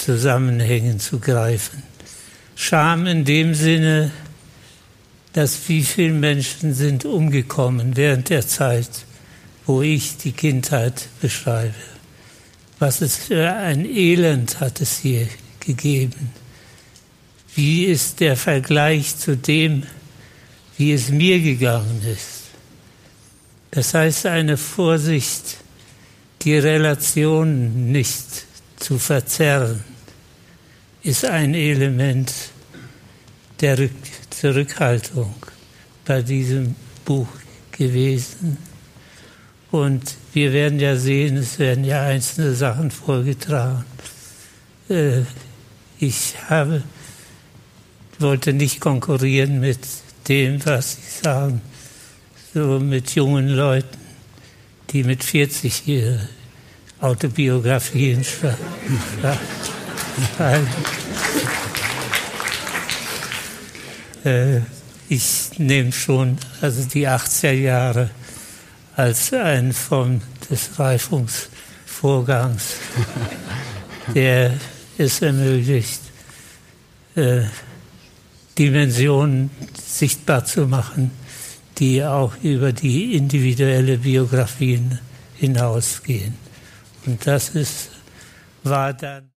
Zusammenhängen zu greifen. Scham in dem Sinne, dass wie viele Menschen sind umgekommen während der Zeit, wo ich die Kindheit beschreibe. Was es für ein Elend hat es hier gegeben. Wie ist der Vergleich zu dem, wie es mir gegangen ist? Das heißt, eine Vorsicht, die Relationen nicht zu verzerren, ist ein Element der Zurückhaltung bei diesem Buch gewesen. Und wir werden ja sehen, es werden ja einzelne Sachen vorgetragen. Ich wollte nicht konkurrieren mit dem, was Sie sagen, so mit jungen Leuten, die mit 40 ihre Autobiografien schreiben. Ich nehme schon die 80er Jahre als eine Form des Reifungsvorgangs, der es ermöglicht, Dimensionen sichtbar zu machen, die auch über die individuelle Biografien hinausgehen. Und das war dann